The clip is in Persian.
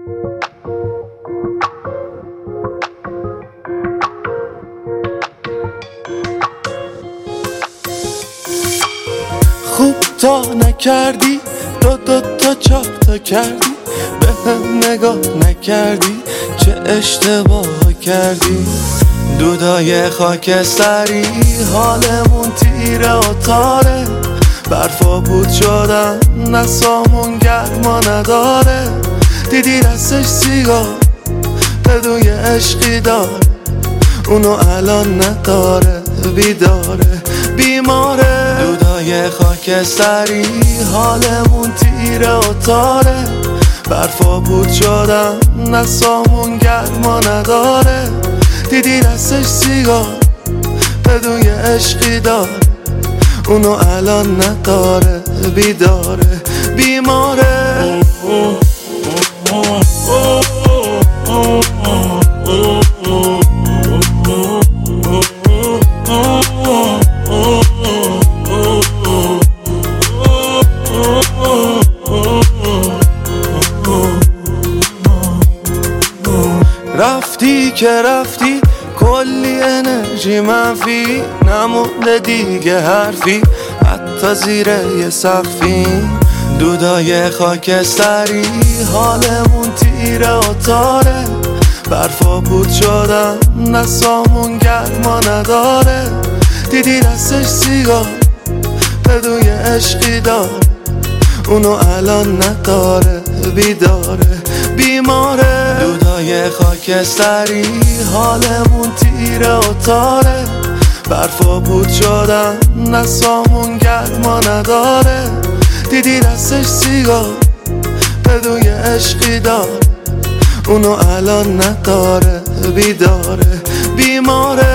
خوب تا نکردی، دو تا چهار تا کردی، به هم نگاه نکردی، چه اشتباه کردی. دودای خاکستری حالمون تیره و تاره، برفا بود شدن نسامون گرما نداره. دیدی دستش سیگار بدون یه عشقی داره، اونو الان نداره، بیداره بیماره. دودای خاکستری حالمون تیره و تاره، برفا بود شدن نسامون گرما نداره. دیدی دستش سیگار بدون یه عشقی داره، اونو الان نداره، بیداره بیماره. رفتی که رفتی کلی انرژی منفی، نمونده دیگه حرفی حتی زیر یه سقفی. دودای خاکستری حالمون تیره و تاره، برفا بود شدن نسامون گرما نداره. دیدی دستش سیگار بدون یه عشقی داره، اونو الان نداره، بیداره بیماره. دودای خاکستری حالمون تیره و تاره، برفا بود شدن نسامون گرما نداره. دیدی دستش سیگار بدون یه عشقی داره، اونو الان نداره، بیداره بیماره.